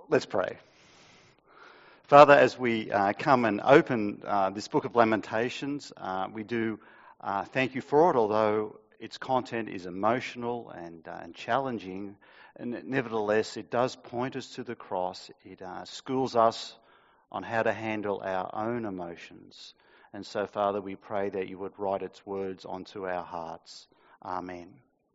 Let's pray. Father, as we come and open this book of Lamentations, we do thank you for it, although its content is emotional and challenging. And nevertheless, it does point us to the cross. It schools us on how to handle our own emotions. And so, Father, we pray that you would write its words onto our hearts. Amen.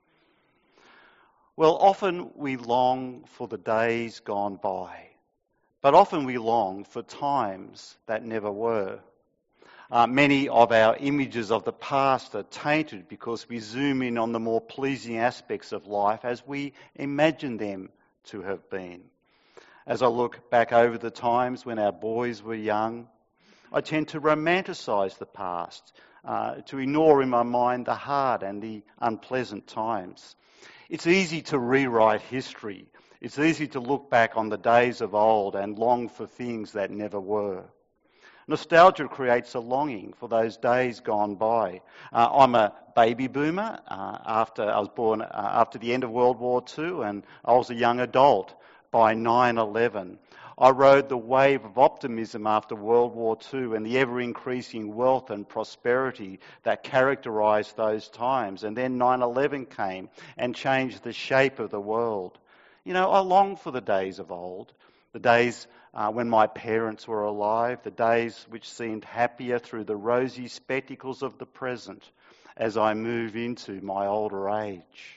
Well, often we long for the days gone by, but often we long for times that never were. Many of our images of the past are tainted because we zoom in on the more pleasing aspects of life as we imagine them to have been. As I look back over the times when our boys were young, I tend to romanticise the past, to ignore in my mind the hard and the unpleasant times. It's easy to rewrite history. It's easy to look back on the days of old and long for things that never were. Nostalgia creates a longing for those days gone by. I'm a baby boomer. I was born after the end of World War II, and I was a young adult by 9/11. I rode the wave of optimism after World War II and the ever-increasing wealth and prosperity that characterised those times. And then 9/11 came and changed the shape of the world. You know, I long for the days of old, the days when my parents were alive, the days which seemed happier through the rosy spectacles of the present as I move into my older age.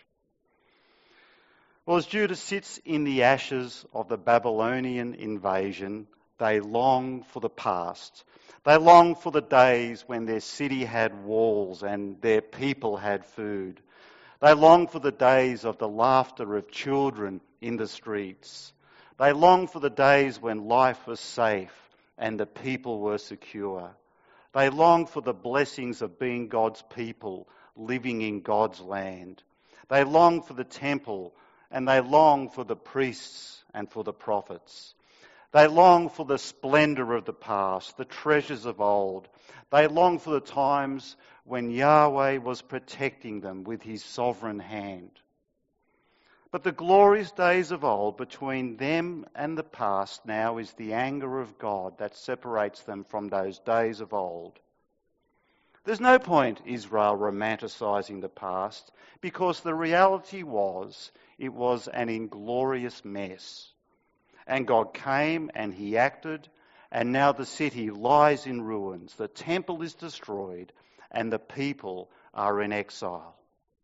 Well, as Judah sits in the ashes of the Babylonian invasion, they long for the past. They long for the days when their city had walls and their people had food. They long for the days of the laughter of children in the streets. They long for the days when life was safe and the people were secure. They long for the blessings of being God's people, living in God's land. They long for the temple, and they long for the priests and for the prophets. They long for the splendour of the past, the treasures of old. They long for the times when Yahweh was protecting them with his sovereign hand. But the glorious days of old, between them and the past now is the anger of God that separates them from those days of old. There's no point Israel romanticising the past, because the reality was it was an inglorious mess. And God came and he acted, and now the city lies in ruins, the temple is destroyed, and the people are in exile.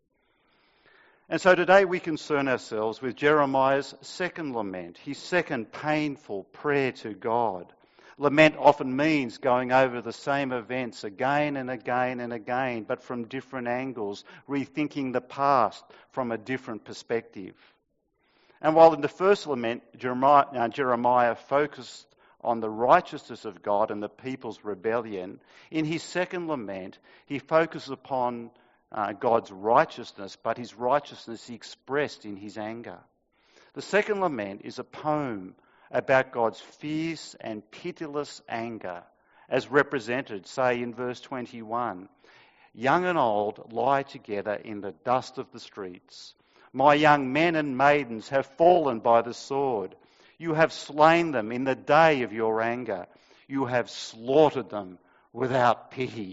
And so today we concern ourselves with Jeremiah's second lament, his second painful prayer to God. Lament often means going over the same events again and again and again, but from different angles, rethinking the past from a different perspective. And while in the first lament, Jeremiah focused on the righteousness of God and the people's rebellion, in his second lament, he focuses upon God's righteousness, but his righteousness expressed in his anger. The second lament is a poem about God's fierce and pitiless anger, as represented, say, in verse 21. Young and old lie together in the dust of the streets. My young men and maidens have fallen by the sword. You have slain them in the day of your anger. You have slaughtered them without pity.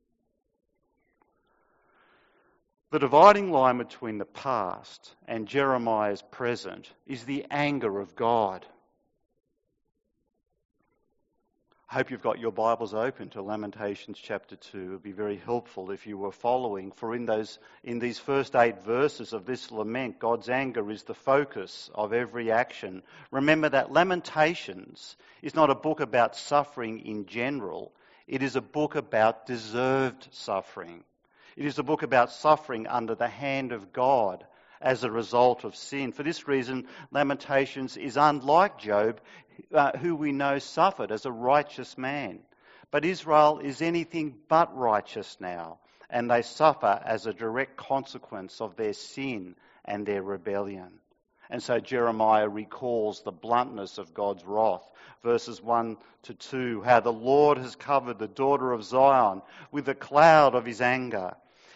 The dividing line between the past and Jeremiah's present is the anger of God. I hope you've got your Bibles open to Lamentations chapter 2. It would be very helpful if you were following, for in these first 8 verses of this lament, God's anger is the focus of every action. Remember that Lamentations is not a book about suffering in general. It is a book about deserved suffering. It is a book about suffering under the hand of God as a result of sin. For this reason, Lamentations is unlike Job, who we know suffered as a righteous man. But Israel is anything but righteous now, and they suffer as a direct consequence of their sin and their rebellion. And so Jeremiah recalls the bluntness of God's wrath. Verses 1 to 2, how the Lord has covered the daughter of Zion with the cloud of his anger.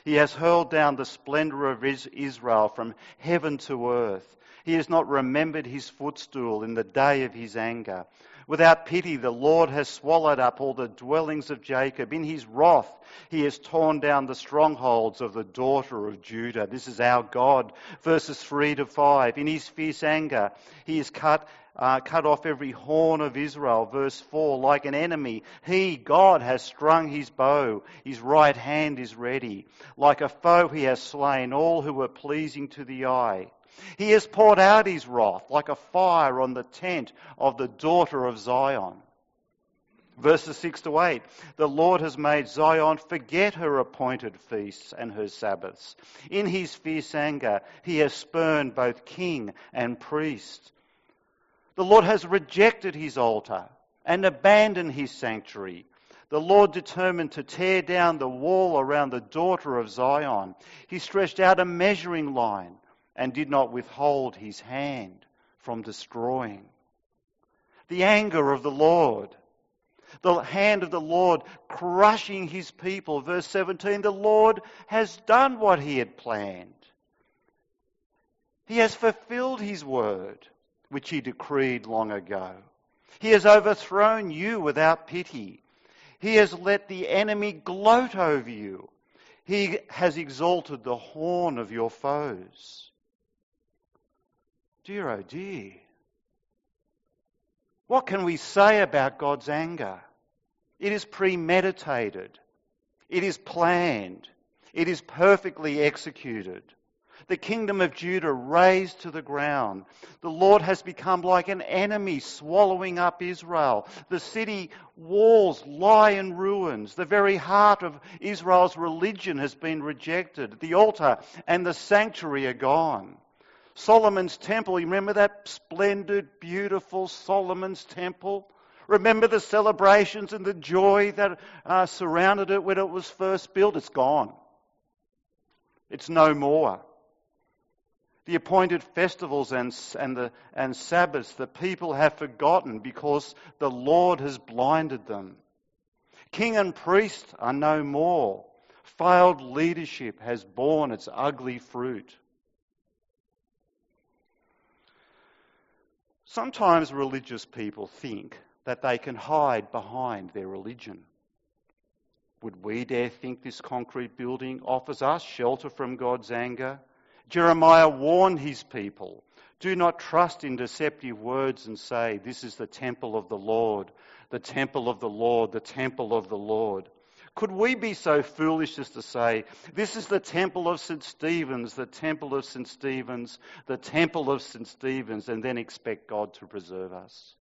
He has hurled down the splendour of Israel from heaven to earth. He has not remembered his footstool in the day of his anger. Without pity, the Lord has swallowed up all the dwellings of Jacob. In his wrath, he has torn down the strongholds of the daughter of Judah. This is our God. Verses 3 to 5. In his fierce anger, he has cut off every horn of Israel. Verse 4, like an enemy, he, God, has strung his bow. His right hand is ready. Like a foe, he has slain all who were pleasing to the eye. He has poured out his wrath like a fire on the tent of the daughter of Zion. Verses 6 to 8. The Lord has made Zion forget her appointed feasts and her Sabbaths. In his fierce anger, he has spurned both king and priest. The Lord has rejected his altar and abandoned his sanctuary. The Lord determined to tear down the wall around the daughter of Zion. He stretched out a measuring line and did not withhold his hand from destroying. The anger of the Lord, the hand of the Lord crushing his people. Verse 17, the Lord has done what he had planned. He has fulfilled his word, which he decreed long ago. He has overthrown you without pity. He has let the enemy gloat over you. He has exalted the horn of your foes. Dear, oh dear. What can we say about God's anger? It is premeditated. It is planned. It is perfectly executed. The kingdom of Judah razed to the ground. The Lord has become like an enemy swallowing up Israel. The city walls lie in ruins. The very heart of Israel's religion has been rejected. The altar and the sanctuary are gone. Solomon's temple, you remember that splendid, beautiful Solomon's temple? Remember the celebrations and the joy that surrounded it when it was first built? It's gone. It's no more. The appointed festivals and Sabbaths the people have forgotten because the Lord has blinded them. King and priest are no more. Failed leadership has borne its ugly fruit. Sometimes religious people think that they can hide behind their religion. Would we dare think this concrete building offers us shelter from God's anger? Jeremiah warned his people, do not trust in deceptive words and say, this is the temple of the Lord, the temple of the Lord, the temple of the Lord. Could we be so foolish as to say, this is the temple of St. Stephen's, the temple of St. Stephen's, the temple of St. Stephen's, and then expect God to preserve us?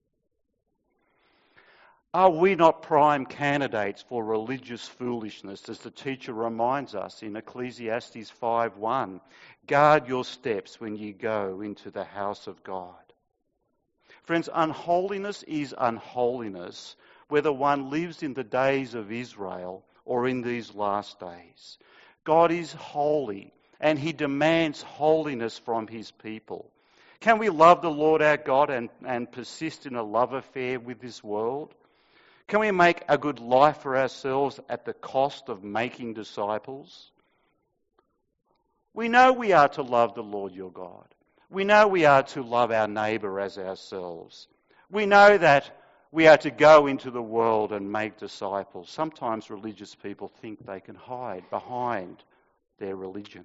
Are we not prime candidates for religious foolishness, as the teacher reminds us in Ecclesiastes 5:1? Guard your steps when ye go into the house of God. Friends, unholiness is unholiness, whether one lives in the days of Israel or in these last days. God is holy, and he demands holiness from his people. Can we love the Lord our God and persist in a love affair with this world? Can we make a good life for ourselves at the cost of making disciples? We know we are to love the Lord your God. We know we are to love our neighbour as ourselves. We know that we are to go into the world and make disciples. Sometimes religious people think they can hide behind their religion.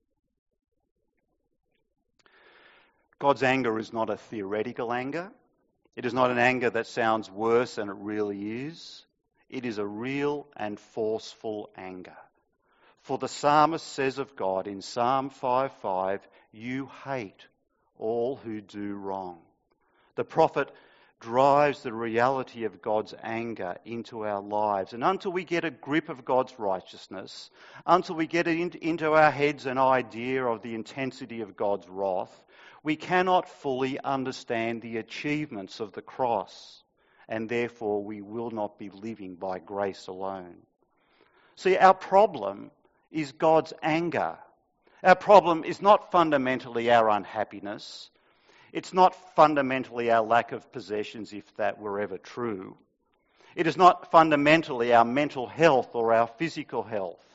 God's anger is not a theoretical anger. It is not an anger that sounds worse than it really is. It is a real and forceful anger. For the psalmist says of God in Psalm 5:5, you hate all who do wrong. The prophet drives the reality of God's anger into our lives. And until we get a grip of God's righteousness, until we get into our heads an idea of the intensity of God's wrath, we cannot fully understand the achievements of the cross, and therefore we will not be living by grace alone. See, our problem is God's anger. Our problem is not fundamentally our unhappiness. It's not fundamentally our lack of possessions, if that were ever true. It is not fundamentally our mental health or our physical health.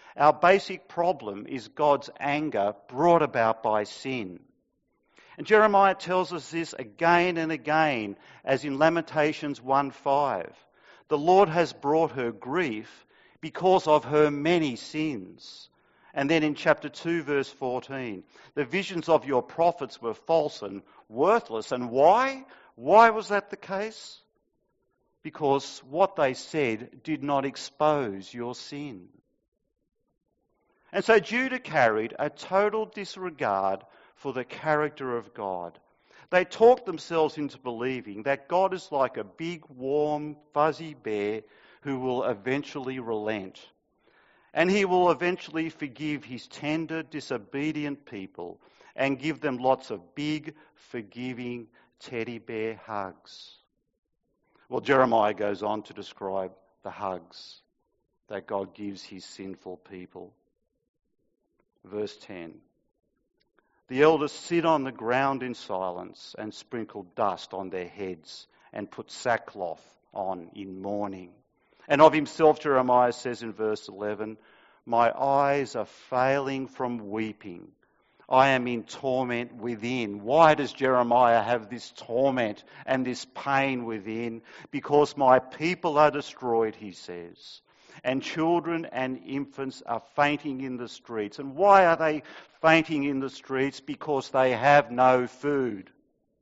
Our basic problem is God's anger brought about by sin. And Jeremiah tells us this again and again, as in Lamentations 1:5. The Lord has brought her grief because of her many sins. And then in chapter 2, verse 14, the visions of your prophets were false and worthless. And why? Why was that the case? Because what they said did not expose your sin. And so Judah carried a total disregard for the character of God. They talked themselves into believing that God is like a big, warm, fuzzy bear who will eventually relent. And he will eventually forgive his tender, disobedient people and give them lots of big, forgiving teddy bear hugs. Well, Jeremiah goes on to describe the hugs that God gives his sinful people. Verse 10. The elders sit on the ground in silence and sprinkle dust on their heads and put sackcloth on in mourning. And of himself, Jeremiah says in verse 11, my eyes are failing from weeping. I am in torment within. Why does Jeremiah have this torment and this pain within? Because my people are destroyed, he says. And children and infants are fainting in the streets. And why are they fainting in the streets? Because they have no food.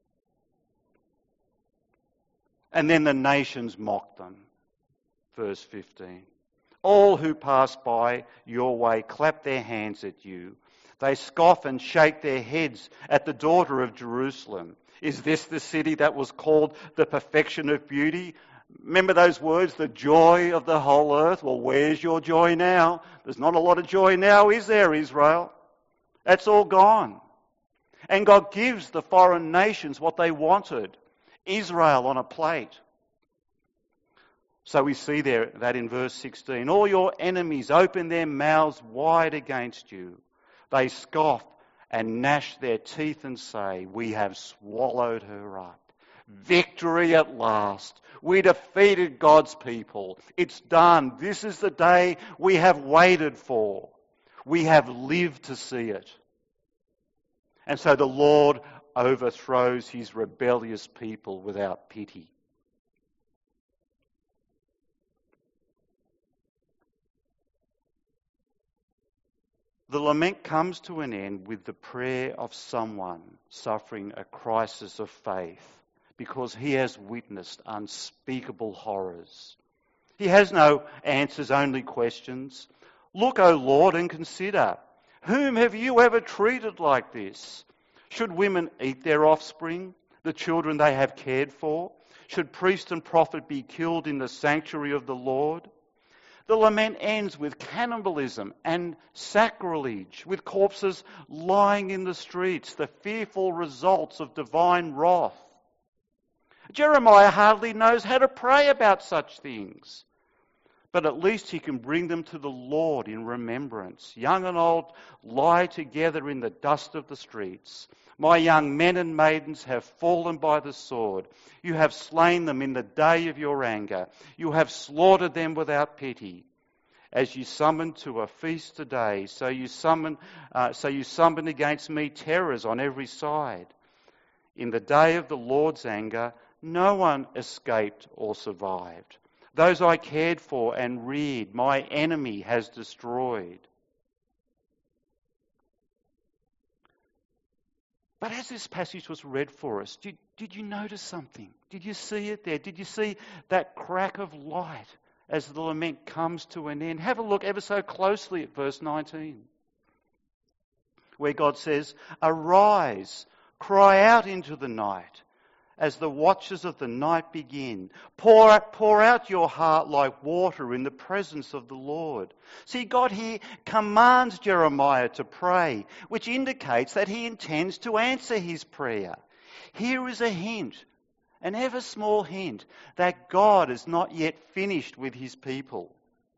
And then the nations mock them. Verse 15. All who pass by your way clap their hands at you. They scoff and shake their heads at the daughter of Jerusalem. Is this the city that was called the perfection of beauty? Remember those words, the joy of the whole earth? Well, where's your joy now? There's not a lot of joy now, is there, Israel? That's all gone. And God gives the foreign nations what they wanted. Israel on a plate. So we see there that in verse 16, all your enemies open their mouths wide against you. They scoff and gnash their teeth and say, we have swallowed her up. Victory at last. We defeated God's people. It's done. This is the day we have waited for. We have lived to see it. And so the Lord overthrows his rebellious people without pity. The lament comes to an end with the prayer of someone suffering a crisis of faith because he has witnessed unspeakable horrors. He has no answers, only questions. Look, O Lord, and consider, whom have you ever treated like this? Should women eat their offspring, the children they have cared for? Should priest and prophet be killed in the sanctuary of the Lord? The lament ends with cannibalism and sacrilege, with corpses lying in the streets, the fearful results of divine wrath. Jeremiah hardly knows how to pray about such things, but at least he can bring them to the Lord in remembrance. Young and old lie together in the dust of the streets. My young men and maidens have fallen by the sword. You have slain them in the day of your anger. You have slaughtered them without pity. As you summoned to a feast today, so you summoned against me terrors on every side. In the day of the Lord's anger, no one escaped or survived. Those I cared for and reared, my enemy has destroyed. But as this passage was read for us, did you notice something? Did you see it there? Did you see that crack of light as the lament comes to an end? Have a look ever so closely at verse 19, where God says, arise, cry out into the night, as the watches of the night begin. Pour out your heart like water in the presence of the Lord. See, God here commands Jeremiah to pray, which indicates that he intends to answer his prayer. Here is a hint, an ever small hint, that God is not yet finished with his people.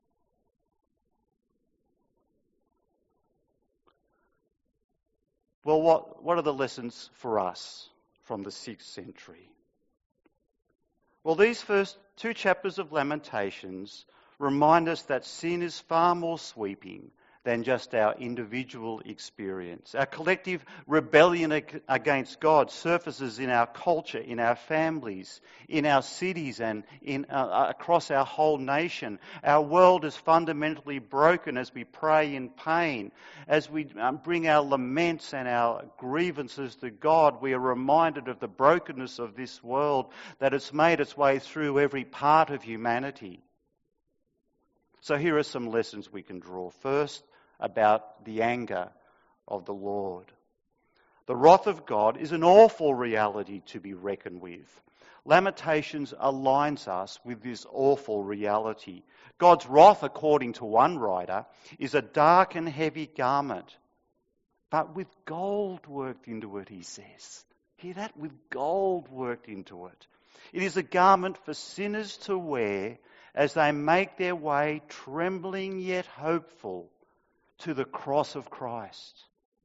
Well, what are the lessons for us from the 6th century? Well, these first 2 chapters of Lamentations remind us that sin is far more sweeping than just our individual experience. Our collective rebellion against God surfaces in our culture, in our families, in our cities, and across our whole nation. Our world is fundamentally broken as we pray in pain. As we bring our laments and our grievances to God, we are reminded of the brokenness of this world, that it's made its way through every part of humanity. So here are some lessons we can draw. First, about the anger of the Lord. The wrath of God is an awful reality to be reckoned with. Lamentations aligns us with this awful reality. God's wrath, according to one writer, is a dark and heavy garment, but with gold worked into it, he says. Hear that? With gold worked into it. It is a garment for sinners to wear as they make their way, trembling yet hopeful, to the cross of Christ.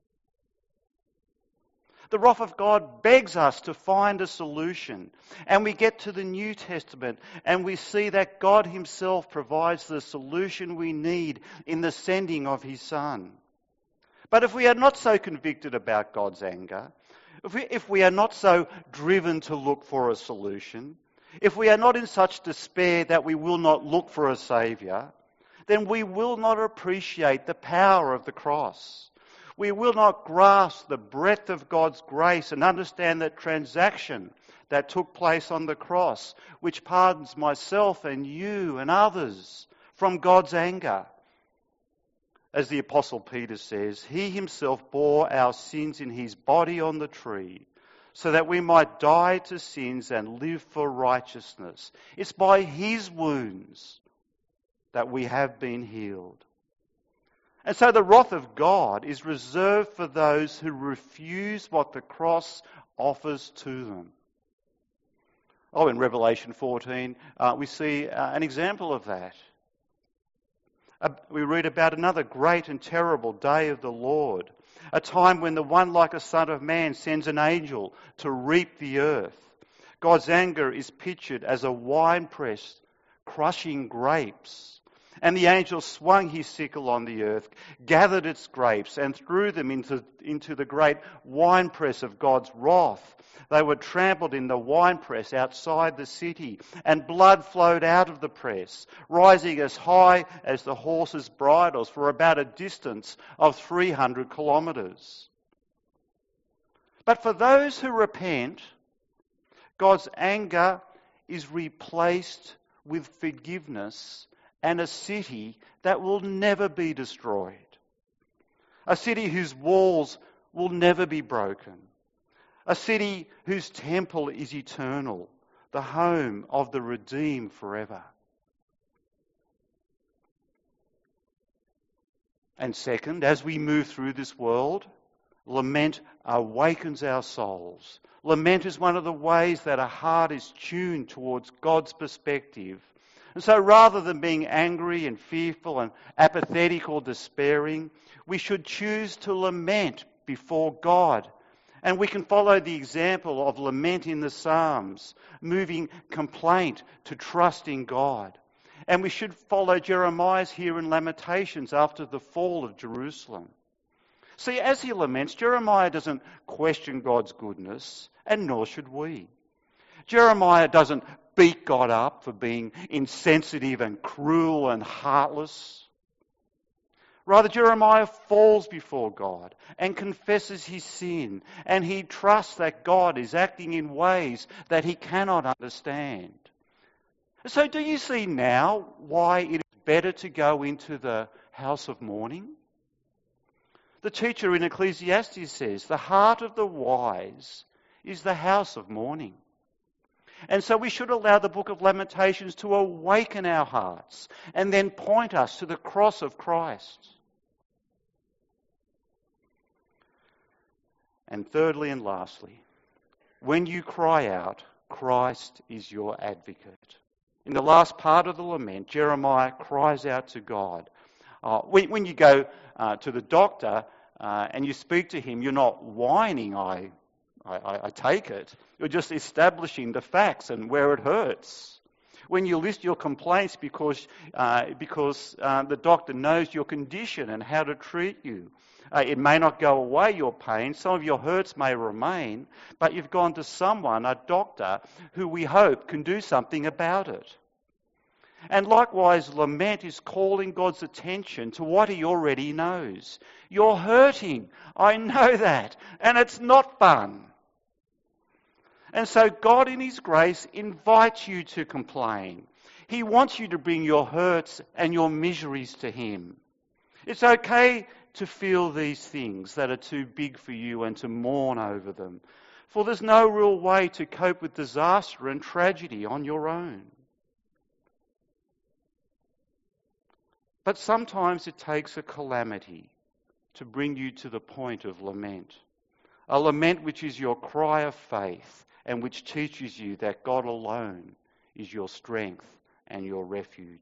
The wrath of God begs us to find a solution. And we get to the New Testament and we see that God himself provides the solution we need in the sending of his Son. But if we are not so convicted about God's anger, if we are not so driven to look for a solution, if we are not in such despair that we will not look for a Saviour, then we will not appreciate the power of the cross. We will not grasp the breadth of God's grace and understand that transaction that took place on the cross, which pardons myself and you and others from God's anger. As the Apostle Peter says, he himself bore our sins in his body on the tree, so that we might die to sins and live for righteousness. It's by his wounds that we have been healed. And so the wrath of God is reserved for those who refuse what the cross offers to them. Oh, in Revelation 14, we see an example of that. We read about another great and terrible day of the Lord, a time when the one like a Son of Man sends an angel to reap the earth. God's anger is pictured as a winepress crushing grapes. And the angel swung his sickle on the earth, gathered its grapes, and threw them into the great winepress of God's wrath. They were trampled in the winepress outside the city, and blood flowed out of the press, rising as high as the horses' bridles for about a distance of 300 kilometres. But for those who repent, God's anger is replaced with forgiveness and a city that will never be destroyed. A city whose walls will never be broken. A city whose temple is eternal, the home of the redeemed forever. And second, as we move through this world, lament awakens our souls. Lament is one of the ways that a heart is tuned towards God's perspective. And so rather than being angry and fearful and apathetic or despairing, we should choose to lament before God. And we can follow the example of lament in the Psalms, moving complaint to trust in God. And we should follow Jeremiah's here in Lamentations after the fall of Jerusalem. See, as he laments, Jeremiah doesn't question God's goodness, and nor should we. Jeremiah doesn't beat God up for being insensitive and cruel and heartless. Rather, Jeremiah falls before God and confesses his sin, and he trusts that God is acting in ways that he cannot understand. So do you see now why it is better to go into the house of mourning? The teacher in Ecclesiastes says, the heart of the wise is the house of mourning. And so we should allow the book of Lamentations to awaken our hearts and then point us to the cross of Christ. And thirdly and lastly, when you cry out, Christ is your advocate. In the last part of the lament, Jeremiah cries out to God. When you go to the doctor and you speak to him, you're not whining, I take it. You're just establishing the facts and where it hurts. When you list your complaints because the doctor knows your condition and how to treat you. It may not go away, your pain. Some of your hurts may remain, but you've gone to someone, a doctor, who we hope can do something about it. And likewise, lament is calling God's attention to what he already knows. You're hurting. I know that. And it's not fun. And so God in his grace invites you to complain. He wants you to bring your hurts and your miseries to him. It's okay to feel these things that are too big for you and to mourn over them. For there's no real way to cope with disaster and tragedy on your own. But sometimes it takes a calamity to bring you to the point of lament. A lament which is your cry of faith and which teaches you that God alone is your strength and your refuge.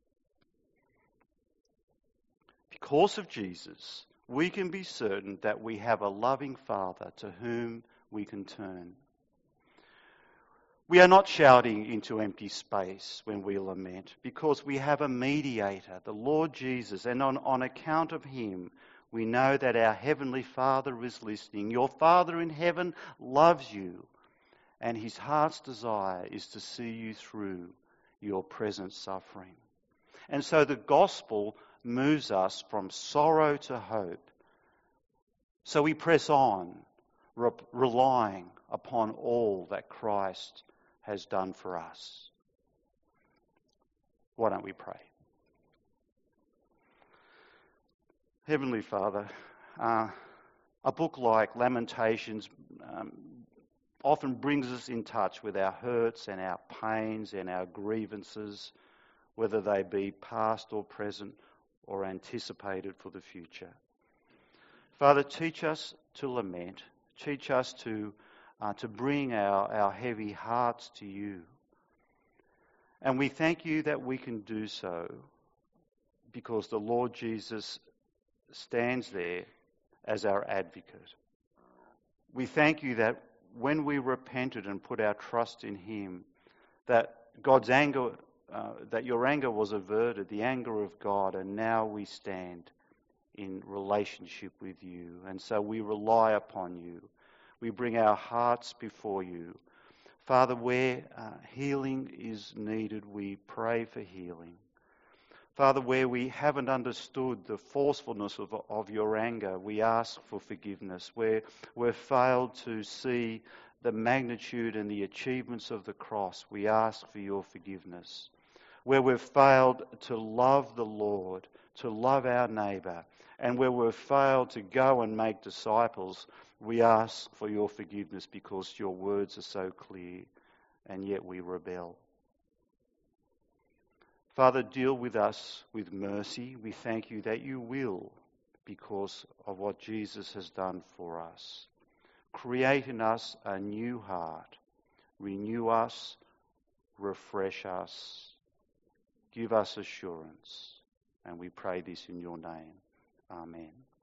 Because of Jesus, we can be certain that we have a loving Father to whom we can turn. We are not shouting into empty space when we lament because we have a mediator, the Lord Jesus, and on account of him, we know that our Heavenly Father is listening. Your Father in heaven loves you, and his heart's desire is to see you through your present suffering. And so the gospel moves us from sorrow to hope. So we press on, relying upon all that Christ has done for us. Why don't we pray? Heavenly Father, a book like Lamentations often brings us in touch with our hurts and our pains and our grievances, whether they be past or present or anticipated for the future. Father, teach us to lament. Teach us to bring our heavy hearts to you. And we thank you that we can do so because the Lord Jesus stands there as our advocate. We thank you that when we repented and put our trust in him, that God's anger, that your anger was averted, the anger of God, and now we stand in relationship with you. And so we rely upon you. We bring our hearts before you. Father, where healing is needed, we pray for healing. Father, where we haven't understood the forcefulness of your anger, we ask for forgiveness. Where we've failed to see the magnitude and the achievements of the cross, we ask for your forgiveness. Where we've failed to love the Lord, to love our neighbour, and where we've failed to go and make disciples, we ask for your forgiveness because your words are so clear, and yet we rebel. Father, deal with us with mercy. We thank you that you will because of what Jesus has done for us. Create in us a new heart. Renew us. Refresh us. Give us assurance. And we pray this in your name. Amen.